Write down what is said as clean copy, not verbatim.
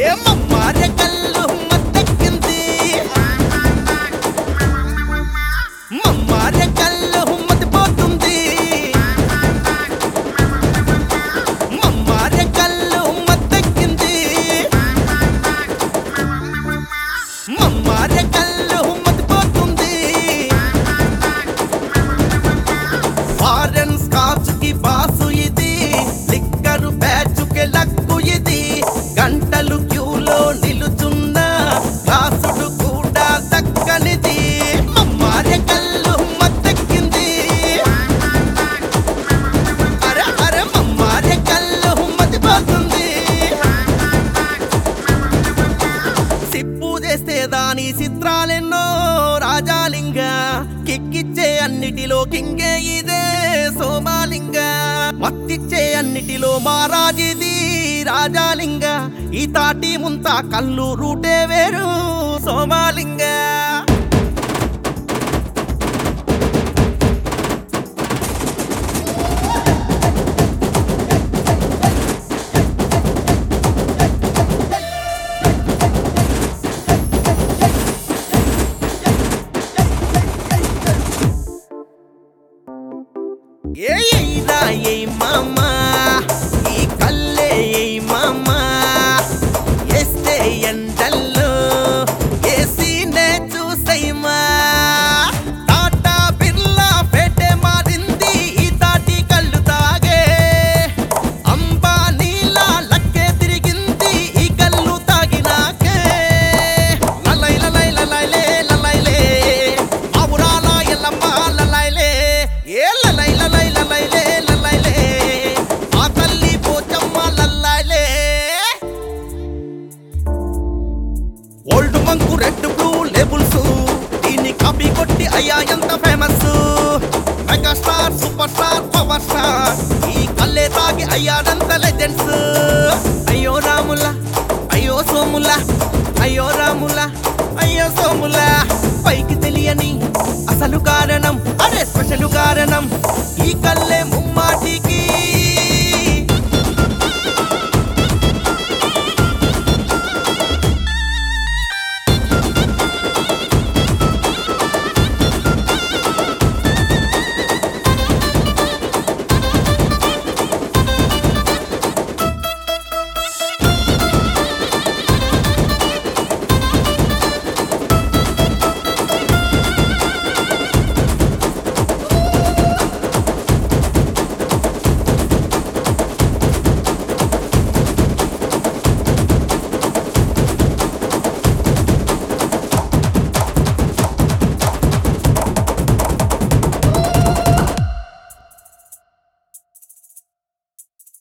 ఏమమ్మారే కళ్ళు మత్తెక్కింది మమ్మారే కళ్ళు మతిపోతుంది మమ్మారే కళ్ళు మత్తెక్కింది మమ్మారే కళ్ళు మతిపోతుంది ఫారెన్ స్కాచ్ కి బాసు ఇది లిక్కరు బ్యాచ్ కి లక్కు ఇది గంటలు క్యూలో నిలుచున్న గ్లాసుడు కూడా దక్కనిది మమ్మారే కళ్ళు మత్తెక్కింది అరే అరే మమ్మారే కళ్ళు మతిపోతుంది సిప్పు చేస్తే దాని చిత్రాలెన్నో రాజాలింగ కిక్కిచ్చే అన్నిటిలో కింగే ఇదే సోమాలింగ మత్తిచ్చే అన్నిటిలో మారాజిది రాజాలింగ ఈ తాటి ముంత కళ్ళు రూటే వేరు సోమాలింగ ఏయిదా ఏయ్ మామా ఈ కల్లే ఏయ్ మామా ఎస్తే ఎండల్లో ఏసీనే చూసైమా టాటా బిర్లా పేటే మారింది ఈ తాటి కళ్ళు తాగే అంబానీలా లక్కే తిరిగింది ఈ కళ్ళు తాగినాకే లలై లలై లలైలే లలైలే ఆవురాల ఎల్లమ్మ లలైలే ఏ లలై లలై లలైలే లలైలే ఆ తల్లి పోచమ్మ లలైలే Old Monk red blue labels దీన్ని కాపీ కొట్టి అయ్యా ఎంత famous mega star super star power star ఈ కల్లే తాగి అయ్యాడంత లెజెండ్స్ అయ్యో రాముల అయ్యో సోముల అయ్యో రాముల అయ్యో సోముల పైకి తెలియని అసలు కారణం అరే స్పెషల్ కారణం